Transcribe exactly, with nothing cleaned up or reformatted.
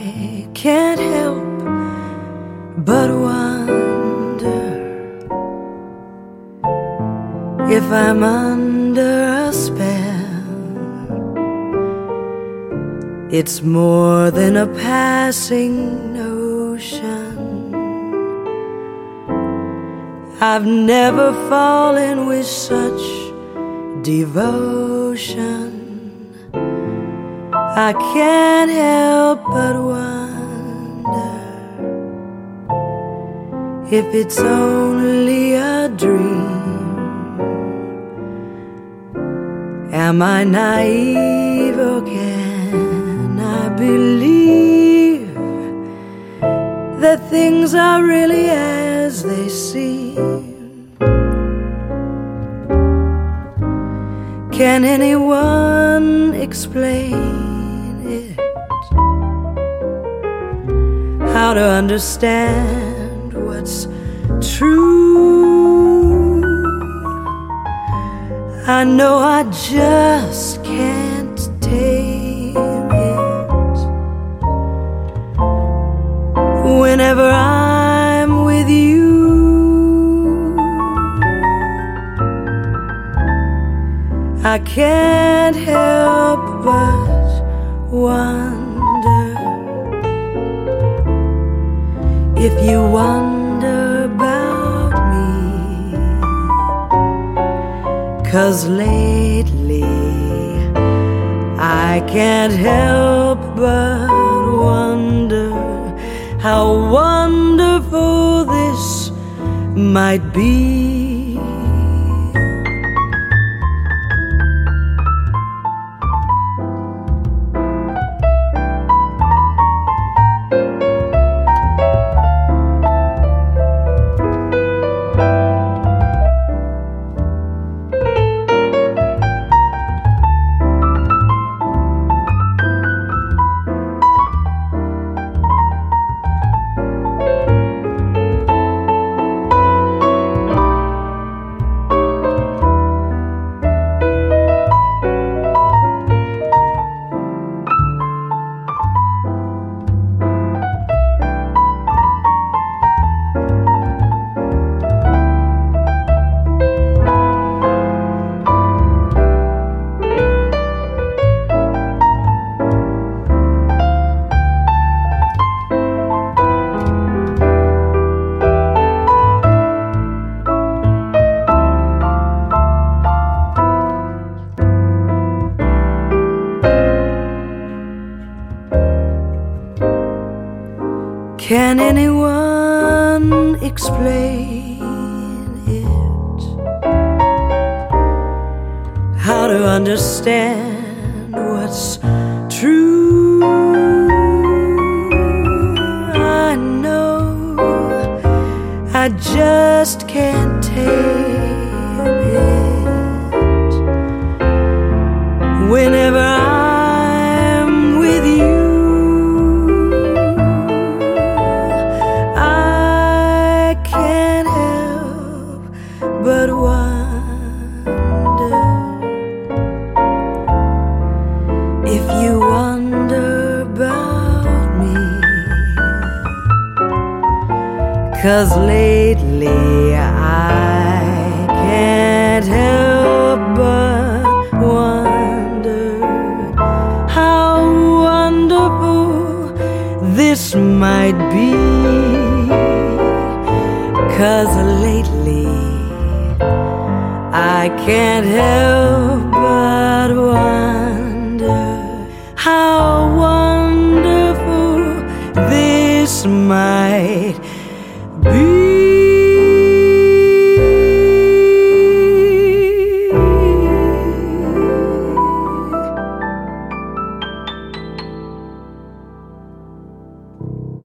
can't help but wonder if I'm under a spell. It's more than a passing notion. I've never fallen with such devotion. I can't help but wonder if it's only a dream. Am I naive or can I believe that things are really as they seem? Can anyone explain it? How to understand what's true? I know I just can't tame it. Whenever I'm with you, I can't help but wonder if you wonder about me. 'Cause lately I can't help but wonder how wonderful this might be. Can anyone explain it? How to understand what's true? I know I just can't take it. Whenever I'm with you, but wonder if you wonder about me. 'Cause lately I can't help but wonder how wonderful this might be. 'Cause lately I can't help but wonder how wonderful this might be.